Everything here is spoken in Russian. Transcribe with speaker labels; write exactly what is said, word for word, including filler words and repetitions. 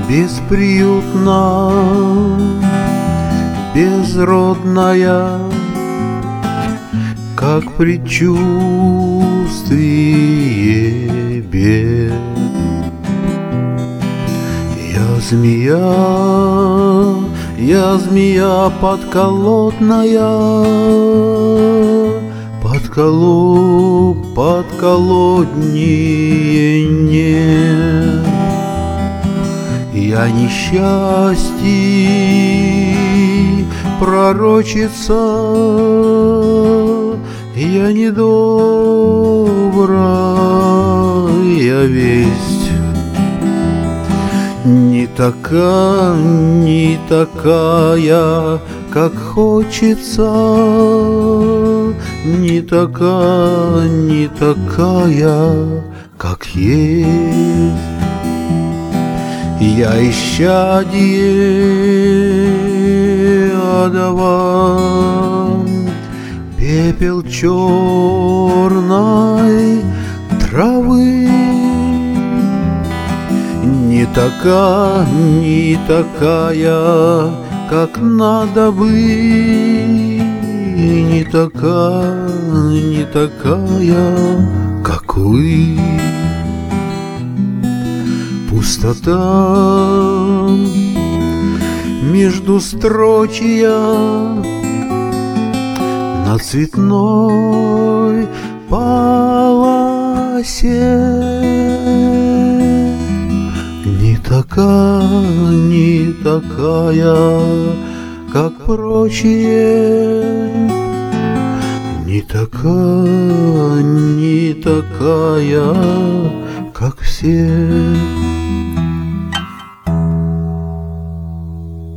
Speaker 1: бесприютна, безродная, как предчувствие бед. Я змея, я змея подколодная, подколо, подколоднее нет. Я несчастье пророчица, я недобрая весть. Не такая, не такая, как хочется, не такая, не такая, как есть. Я исчадье адова, пепел черной травы. Не такая, не такая, как надо быть, не такая, не такая, как вы. Пустота между строчья на цветной полосе. Не такая, не такая, как прочие, не такая, не такая, как все.